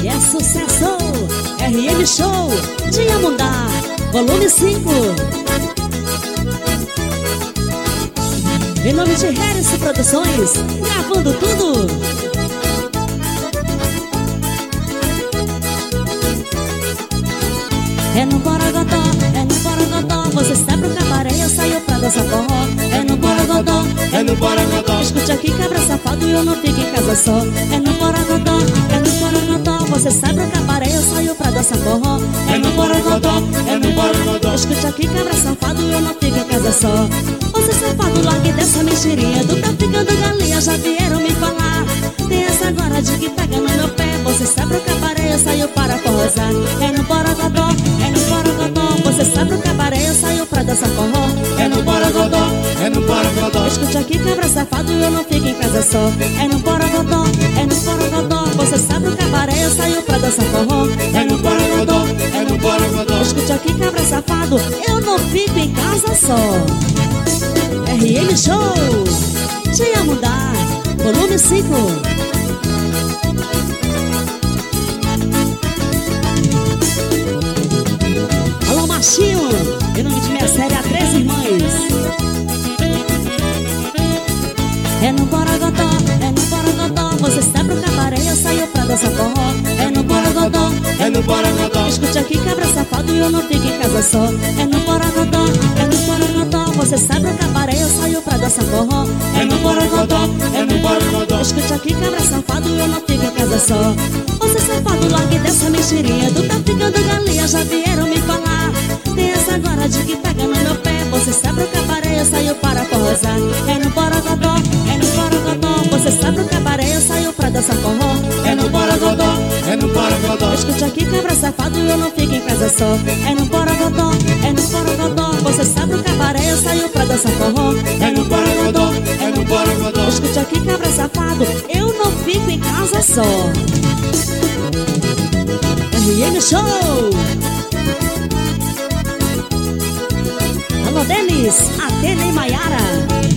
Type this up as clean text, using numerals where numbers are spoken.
é sucesso. RM Show de Amundá, volume 5. Em nome de Harris Produções, gravando tudo. É no Borogodó, você sai pro cabaré, eu saio pra dançar forró. É no Borogodó, escute aqui, cabra safado, e eu não fico em casa só. É no Borogodó, você sai pro cabaré, eu saio pra dançar forró. É no Borogodó, escute aqui, cabra safado, e eu não fico em casa só. Você safado, largue dessa mentirinha, tu tá ficando galinha, já vieram me falar. Tem essa agora de que pega no meu pé, você sai pro cabaré, eu saio para forrosar. É no Borogodó, você sai pro cabaré, eu saio pra dançar forró. É no Borogodó, escute aqui, cabra safado, eu não fico em casa só. É no Borogodó, você sai pro cabaré, eu saio pra dançar forró. É no Borogodó, escute aqui, cabra safado, eu não fico em casa só. RM Show de Amundá, volume 5. Machinho, em nome de minha série A Três Irmãs. É no Borogodó, você sai pro cabaré, eu saio pra dançar forró. É no Borogodó, escute aqui, cabra safado, e eu não fico em casa só. É no Borogodó, você sai pro cabaré, eu saio pra dançar forró. É no Borogodó, escute aqui, cabra safado, e eu não fico em casa só. Você safado, largue dessa mentirinha, tu tá ficando galinha, já vieram me falar. Tem essa agora de que pega no meu pé, você sai pro cabaré, eu saio para forrosar. É no Borogodó, você sai pro cabaré, eu saio pra dançar forró. É no Borogodó, escute aqui, cabra safado, e eu não fico em casa só. É no Borogodó, você sai pro cabaré, eu saio pra dançar forró. É no Borogodó, escute aqui, cabra safado, eu não fico em casa só. RM Show. Alô, Denis, Atena e Maiara.